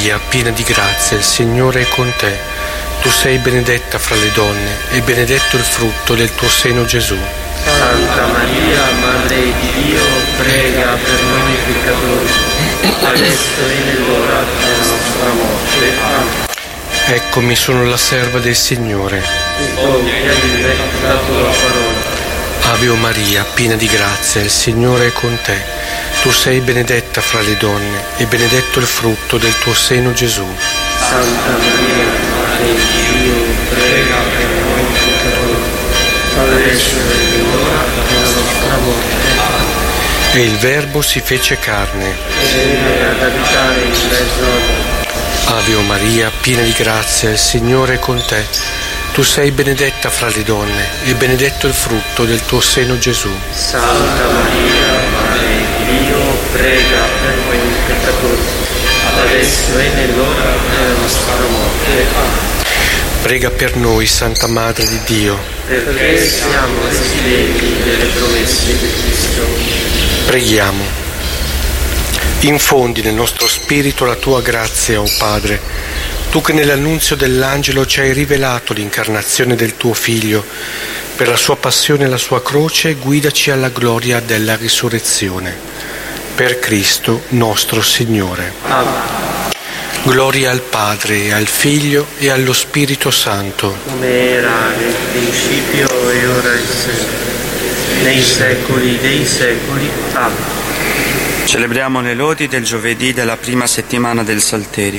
Maria, piena di grazia, il Signore è con te. Tu sei benedetta fra le donne e benedetto il frutto del tuo seno, Gesù. Santa Maria, Madre di Dio, prega per noi peccatori, adesso e nell'ora della nostra morte. Amen. Eccomi, sono la serva del Signore. Compia in me la tua parola. Ave Maria, piena di grazia, il Signore è con te. Tu sei benedetta fra le donne e benedetto il frutto del tuo seno, Gesù. Santa Maria, Madre di Dio, prega per noi peccatori, adesso e nell'ora della nostra morte. Amen. E il Verbo si fece carne E venne ad abitare in mezzo a noi. Ave Maria, piena di grazia, il Signore è con te. Tu sei benedetta fra le donne e benedetto il frutto del tuo seno, Gesù. Santa Maria, Madre di Dio, prega per noi peccatori, adesso e nell'ora della nostra morte. Amen. Prega per noi, Santa Madre di Dio, Perché siamo residenti delle promesse di Cristo. preghiamo. Infondi nel nostro spirito la tua grazia, o Padre, tu che nell'annunzio dell'angelo ci hai rivelato l'incarnazione del tuo Figlio, per la sua passione e la sua croce, guidaci alla gloria della risurrezione. Per Cristo nostro Signore. Amen. Gloria al Padre, al Figlio e allo Spirito Santo. Come era nel principio e ora e sempre, nei secoli dei secoli. Amen. Celebriamo le lodi del giovedì della prima settimana del Salterio.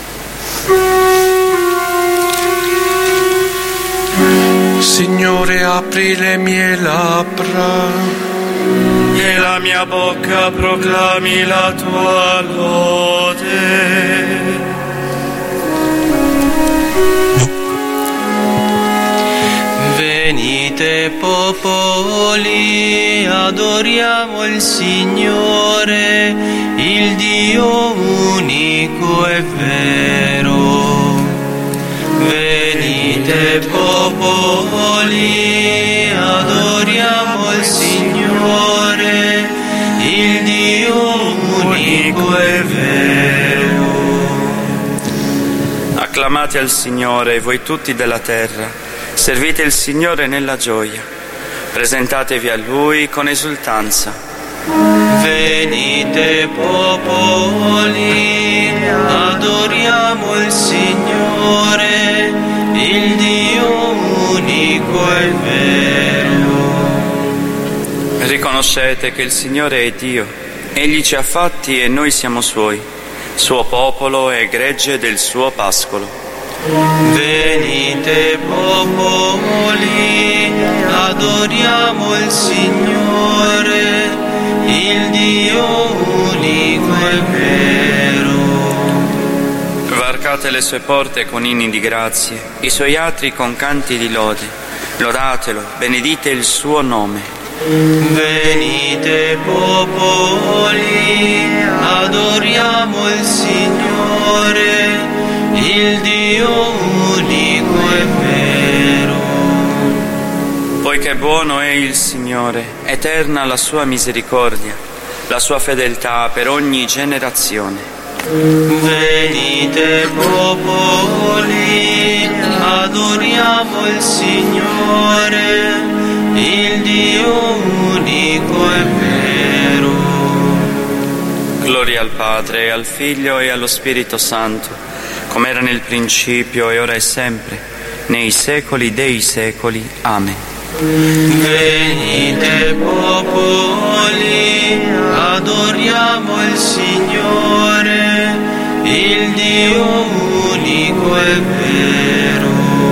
Signore, apri le mie labbra E la mia bocca proclami la tua lode. Venite popoli, adoriamo il Signore, il Dio unico e vero. Venite popoli, adoriamo il Signore, il Dio unico e vero. Acclamate al Signore, voi tutti della terra. Servite il Signore nella gioia, presentatevi a Lui con esultanza. Venite popoli, adoriamo il Signore, il Dio unico e vero. Riconoscete che il Signore è Dio, Egli ci ha fatti e noi siamo Suoi, Suo popolo e gregge del Suo pascolo. Venite popoli, adoriamo il Signore, il Dio unico e vero. Varcate le sue porte con inni di grazie, i suoi atri con canti di lode. Lodatelo, benedite il suo nome. Venite popoli, adoriamo il Signore, il Dio unico e vero. Poiché buono è il Signore, eterna la sua misericordia, la sua fedeltà per ogni generazione. Venite popoli, adoriamo il Signore, il Dio unico e vero. Gloria al Padre, al Figlio e allo Spirito Santo, come era nel principio e ora e sempre, nei secoli dei secoli. Amen. Venite popoli, adoriamo il Signore, il Dio unico e vero.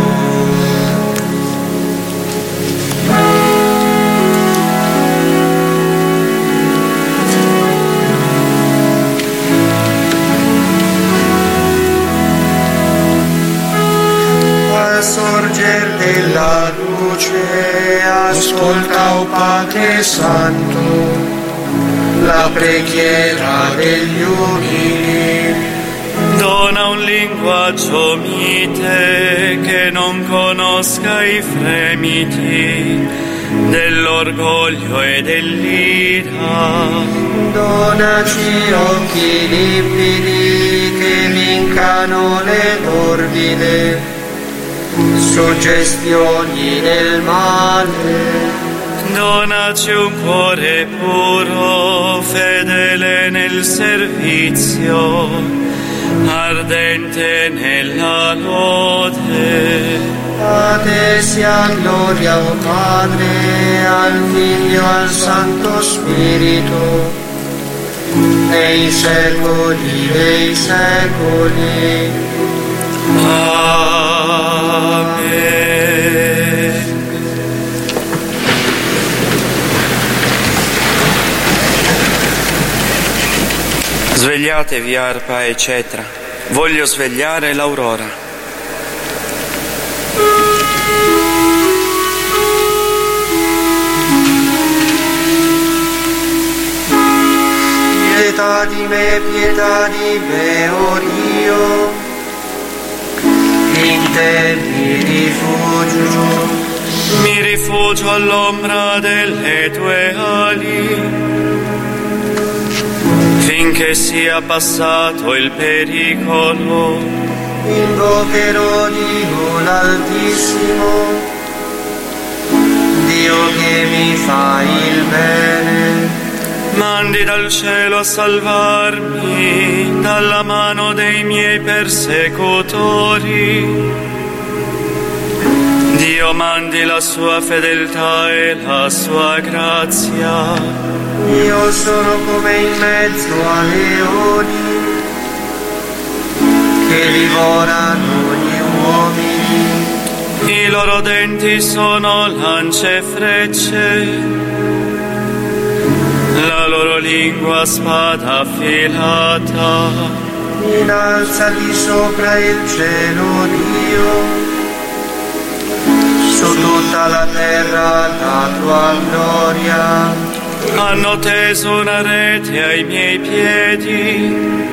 Al sorger della luce, ascolta, o Padre Santo, la preghiera degli umili. Dona un linguaggio mite che non conosca i fremiti dell'orgoglio e dell'ira. Donaci occhi limpidi che vincano le ordine, suggestioni del male. Donaci un cuore puro, fedele nel servizio, ardente nella lode. A te sia gloria, o Padre, al Figlio, al Santo Spirito, nei secoli dei secoli. Amen. Svegliatevi, arpa e cetra, voglio svegliare l'aurora. Pietà di me, o Dio, in te Mi rifugio all'ombra delle tue ali, finché sia passato il pericolo. Invocherò Dio l'Altissimo, Dio che mi fa il bene. Mandi dal cielo a salvarmi dalla mano dei miei persecutori. Dio mandi la sua fedeltà e la sua grazia. Io sono come in mezzo a leoni che divorano gli uomini. I loro denti sono lance e frecce, la loro lingua spada affilata. Innalzati sopra il cielo, Dio, su tutta la terra la tua gloria. Hanno teso una rete ai miei piedi,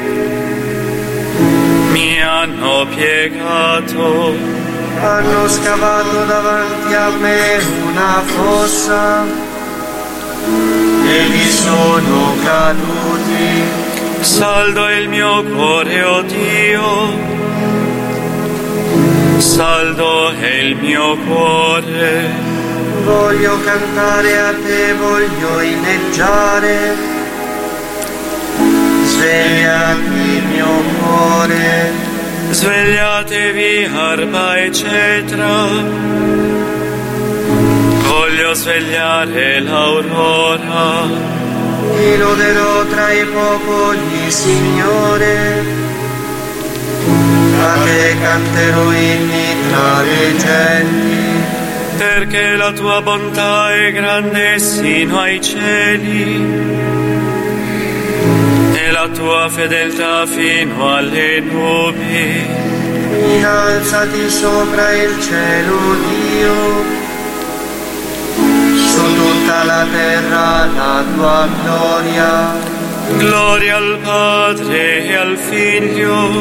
mi hanno piegato. Hanno scavato davanti a me una fossa e vi sono caduti. Saldo è il mio cuore, o Dio, saldo è il mio cuore. Voglio cantare a te, voglio inneggiare. Svegliati il mio cuore. Svegliatevi, arpa e cetra, voglio svegliare l'aurora. Ti loderò tra i popoli, Signore, a te canterò inni tra le genti. Perché la tua bontà è grande sino ai cieli e la tua fedeltà fino alle nubi. Innalzati sopra il cielo, Dio, su tutta la terra la tua gloria. Gloria al Padre e al Figlio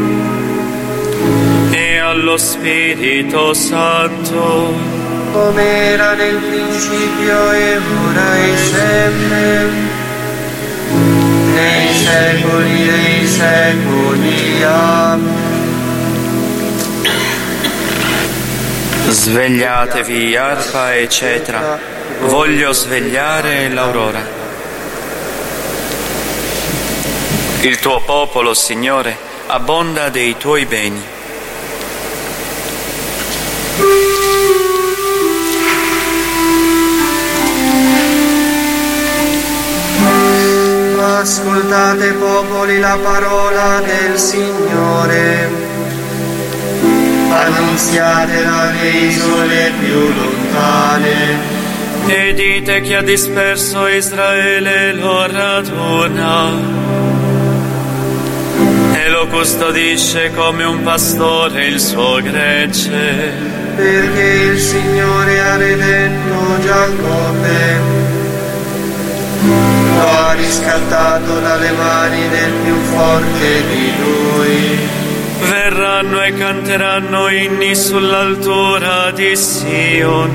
e allo Spirito Santo, come era nel principio e ora e sempre, nei secoli dei secoli. Amen. Svegliatevi, arpa e cetra, voglio svegliare l'aurora. Il tuo popolo, Signore, abbonda dei tuoi beni. Ascoltate, popoli, la parola del Signore. Annunziate dalle isole più lontane. E dite chi ha disperso Israele lo raduna e lo custodisce come un pastore il suo gregge. Perché il Signore ha redento Giacobbe, lo ha riscattato dalle mani del più forte di lui. Verranno e canteranno inni sull'altura di Sion,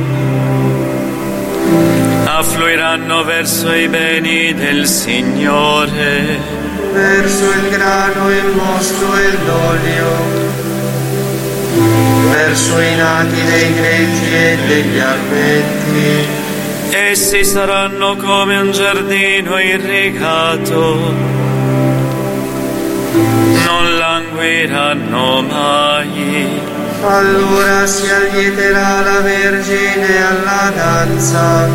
affluiranno verso i beni del Signore. verso il grano, il mosto e l'olio, verso i nati dei greggi e degli armenti. Essi saranno come un giardino irrigato, non languiranno mai. Allora si allieterà la Vergine alla danza,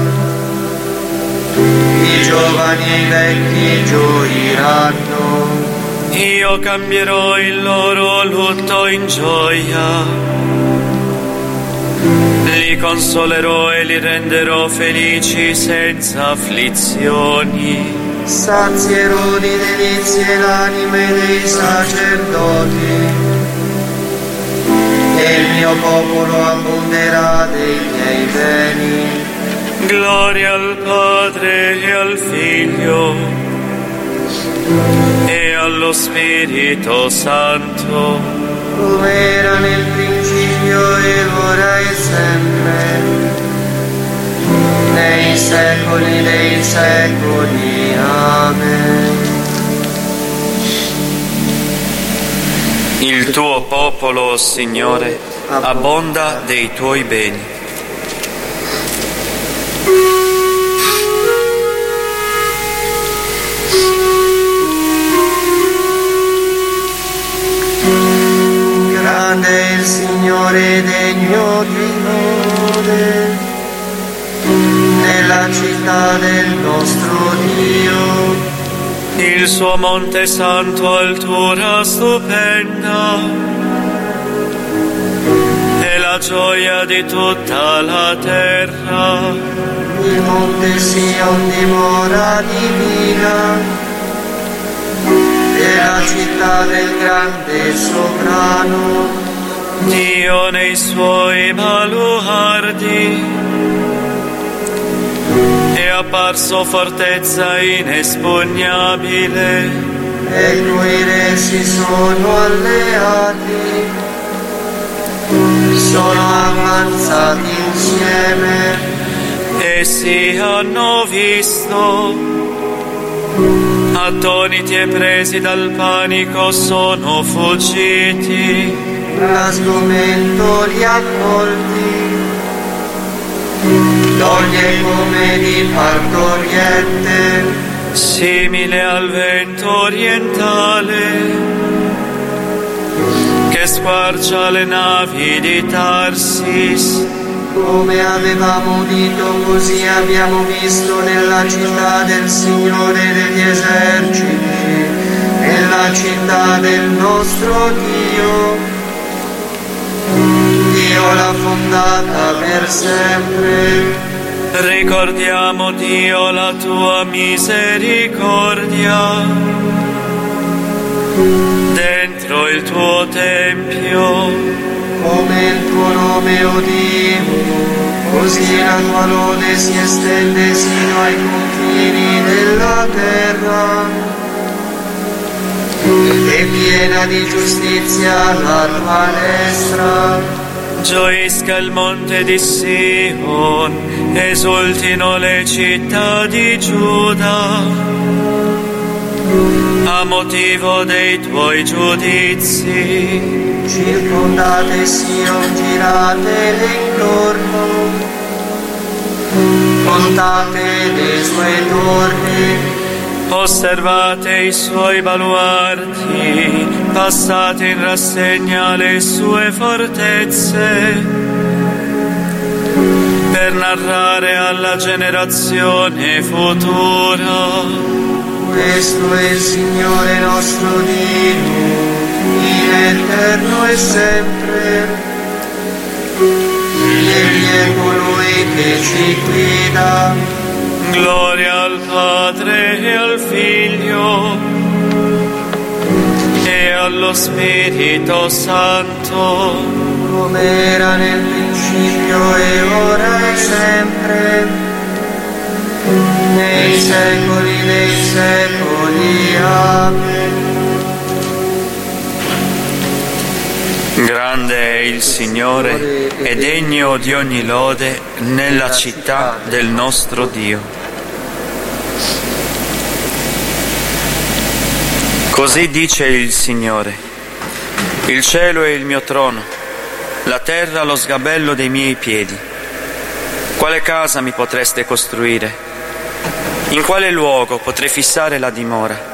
i giovani e i vecchi gioiranno. Io cambierò il loro lutto in gioia, li consolerò e li renderò felici senza afflizioni. Sazierò di delizie l'anime dei sacerdoti, e il mio popolo abbonderà dei miei beni. Gloria al Padre e al Figlio e allo Spirito Santo, come era nel principio e ora e sempre, nei secoli dei secoli. Amen. Il tuo popolo, Signore, abbonda dei tuoi beni. Grande è il Signore, degno di lode, nella città del nostro Dio. Il suo monte santo altura stupenda, è la gioia di tutta la terra. Il monte Sion dimora divina, è la città del grande sovrano. Dio nei suoi baluardi, è apparso fortezza inespugnabile. E i tuoi re si sono alleati, sono avanzati insieme. Essi hanno visto, attoniti e presi dal panico sono fuggiti. A sgomento li ha colti, toglie come di partoriente, simile al vento orientale che squarcia le navi di Tarsis. Come avevamo udito, così abbiamo visto nella città del Signore degli eserciti, nella città del nostro Dio. Dio l'ha fondata per sempre. Ricordiamo, Dio, la tua misericordia dentro il tuo tempio. Come il tuo nome udimmo, così la tua lode si estende sino ai confini della terra. E piena di giustizia la tua destra. Gioisca il monte di Sion, esultino le città di Giuda, a motivo dei tuoi giudizi. Circondate Sion, giratele intorno, contate le sue torri, osservate i suoi baluardi, passate in rassegna le sue fortezze, per narrare alla generazione futura. Questo è il Signore nostro Dio, in eterno e sempre. Egli è colui che ci guida. Gloria al Padre e al Figlio e allo Spirito Santo, come era nel principio e ora e sempre, nei secoli dei secoli. Amen. Grande è il Signore e degno di ogni lode nella città del nostro Dio. Così dice il Signore: il cielo è il mio trono, la terra lo sgabello dei miei piedi. Quale casa mi potreste costruire? In quale luogo potrei fissare la dimora?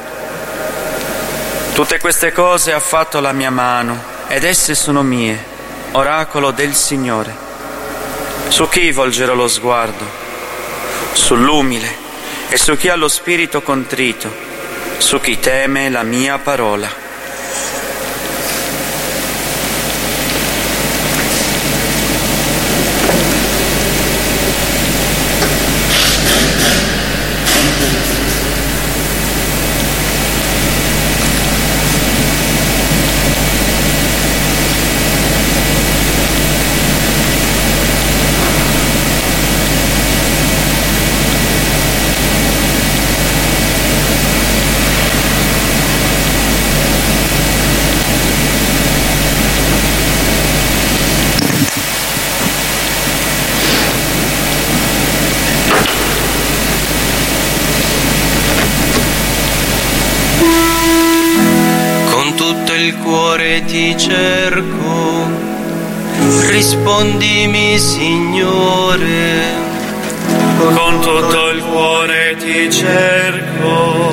Tutte queste cose ha fatto la mia mano, ed esse sono mie, oracolo del Signore. Su chi volgerò lo sguardo? Sull'umile e su chi ha lo spirito contrito, su chi teme la mia parola. Il cuore ti cerco, rispondimi Signore. Con tutto il cuore ti cerco,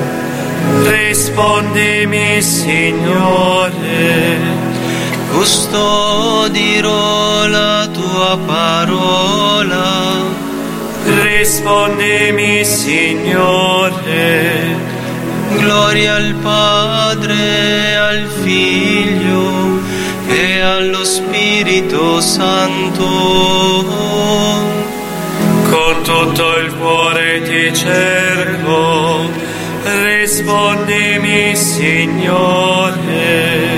rispondimi Signore. Custodirò la tua parola, rispondimi Signore. Gloria al Padre, al Figlio e allo Spirito Santo. Con tutto il cuore ti cerco, rispondimi Signore.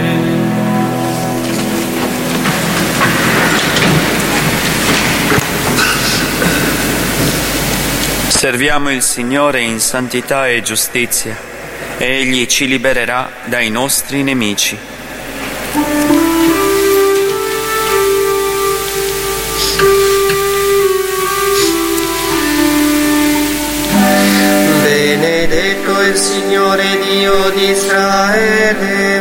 Serviamo il Signore in santità e giustizia. Egli ci libererà dai nostri nemici. Benedetto il Signore Dio di Israele,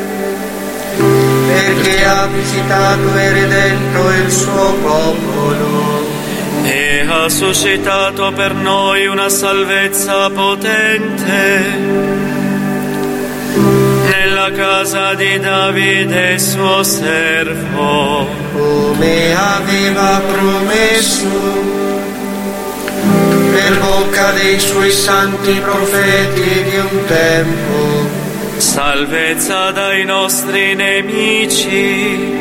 perché ha visitato e redento il suo popolo e ha suscitato per noi una salvezza potente nella casa di Davide suo servo, come aveva promesso per bocca dei suoi santi profeti di un tempo. Salvezza dai nostri nemici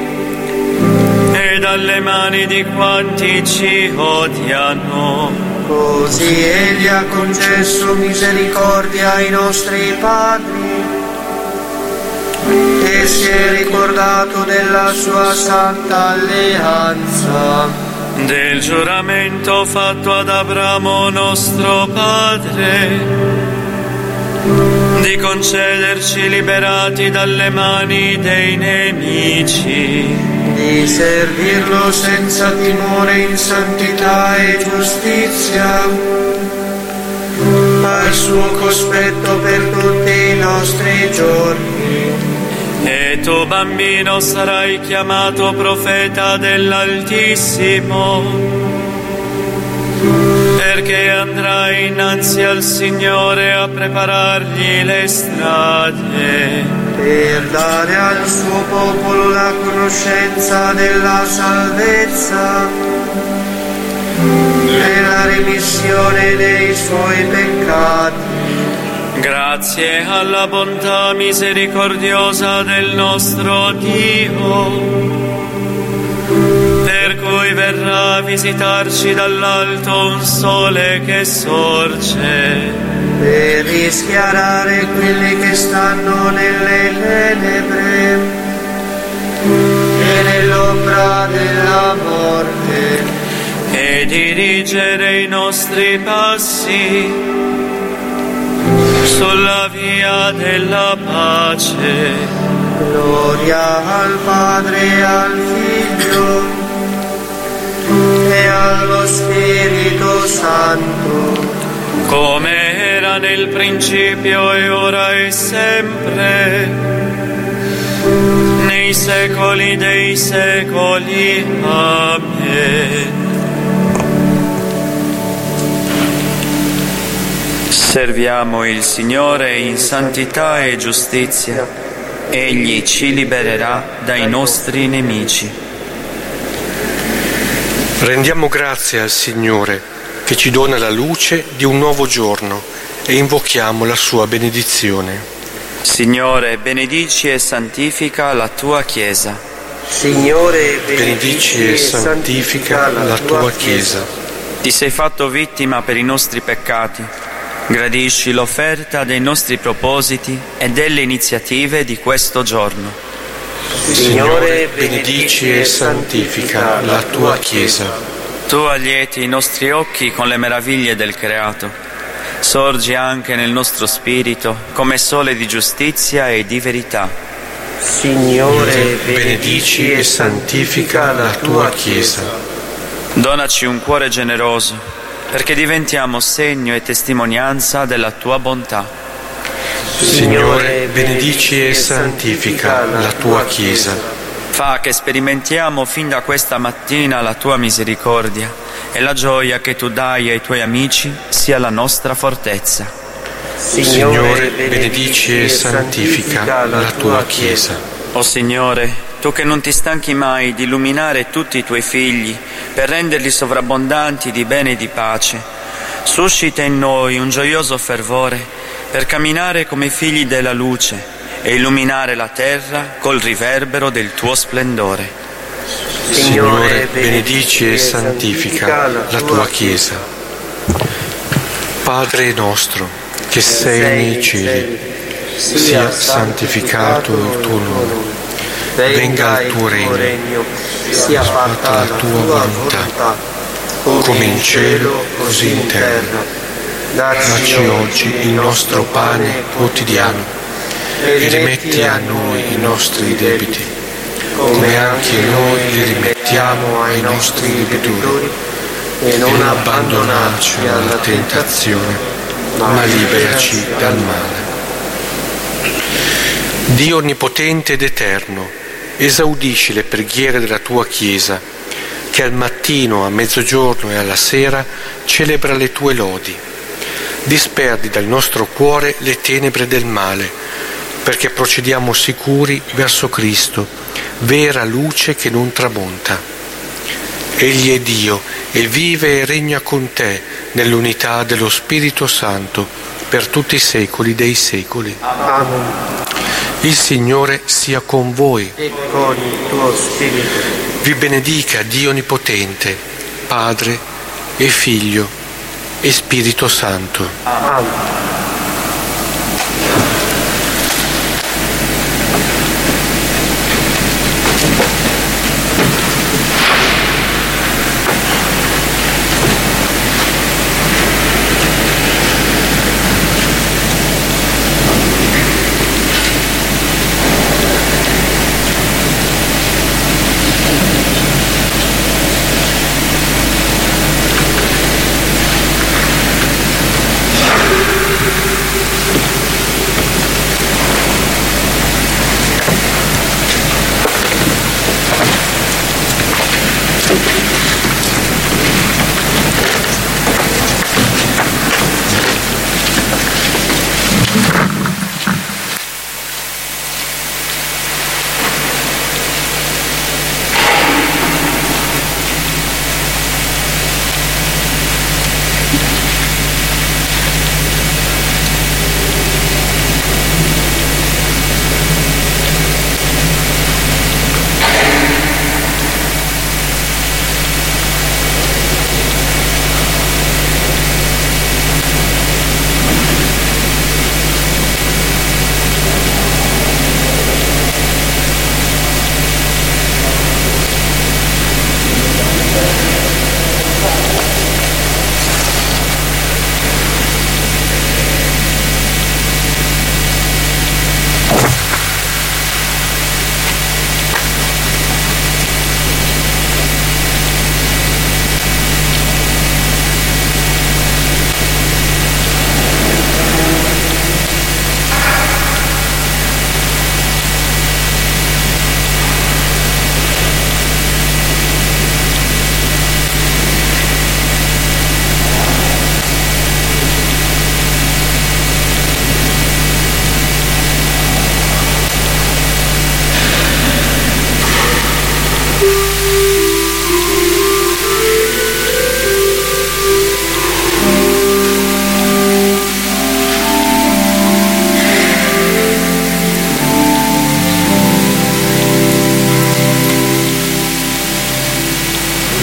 e dalle mani di quanti ci odiano. Così Egli ha concesso misericordia ai nostri padri e si è ricordato della sua santa alleanza, del giuramento fatto ad Abramo nostro padre, di concederci liberati dalle mani dei nemici, di servirlo senza timore in santità e giustizia, al suo cospetto per tutti i nostri giorni. E tu, bambino, sarai chiamato profeta dell'Altissimo, perché andrai innanzi al Signore a preparargli le strade, per dare al suo popolo la conoscenza della salvezza e la remissione dei suoi peccati. Grazie alla bontà misericordiosa del nostro Dio, per cui verrà a visitarci dall'alto un sole che sorge, per rischiarare quelli che stanno nelle tenebre e nell'ombra della morte, e dirigere i nostri passi sulla via della pace. Gloria al Padre e al Figlio e allo Spirito Santo, come era era nel principio e ora e sempre, nei secoli dei secoli. Amen. Serviamo il Signore in santità e giustizia. Egli ci libererà dai nostri nemici. Rendiamo grazie al Signore che ci dona la luce di un nuovo giorno e invochiamo la sua benedizione. Signore, benedici e santifica la tua Chiesa. Signore, Benedici e santifica la tua Chiesa. Ti sei fatto vittima per i nostri peccati. Gradisci l'offerta dei nostri propositi e delle iniziative di questo giorno. Signore, benedici e santifica la tua Chiesa. Tu allieti i nostri occhi con le meraviglie del creato. Sorgi anche nel nostro spirito come sole di giustizia e di verità. Signore, Benedici e santifica la tua Chiesa. Donaci un cuore generoso, perché diventiamo segno e testimonianza della tua bontà. Signore, benedici e santifica la tua Chiesa. Fa che sperimentiamo fin da questa mattina la tua misericordia e la gioia che tu dai ai tuoi amici sia la nostra fortezza. Signore, benedici e santifica la tua Chiesa. O Signore, tu che non ti stanchi mai di illuminare tutti i tuoi figli per renderli sovrabbondanti di bene e di pace, suscita in noi un gioioso fervore per camminare come figli della luce e illuminare la terra col riverbero del tuo splendore. Signore, benedici e santifica la tua Chiesa. Padre nostro, che sei nei cieli, sia santificato il tuo nome. Venga il tuo regno, sia fatta la tua volontà, come in cielo, così in terra. Dacci oggi il nostro pane quotidiano e rimetti a noi i nostri debiti, come anche noi li rimettiamo ai nostri debitori, e non abbandonarci alla tentazione, ma liberaci dal male. Dio onnipotente ed eterno, esaudisci le preghiere della tua Chiesa, che al mattino, a mezzogiorno e alla sera celebra le tue lodi. Disperdi dal nostro cuore le tenebre del male, perché procediamo sicuri verso Cristo, vera luce che non tramonta. Egli è Dio e vive e regna con te nell'unità dello Spirito Santo per tutti i secoli dei secoli. Amen. Il Signore sia con voi. E con il tuo spirito. Vi benedica Dio Onnipotente, Padre e Figlio e Spirito Santo. Amen.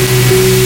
Amen.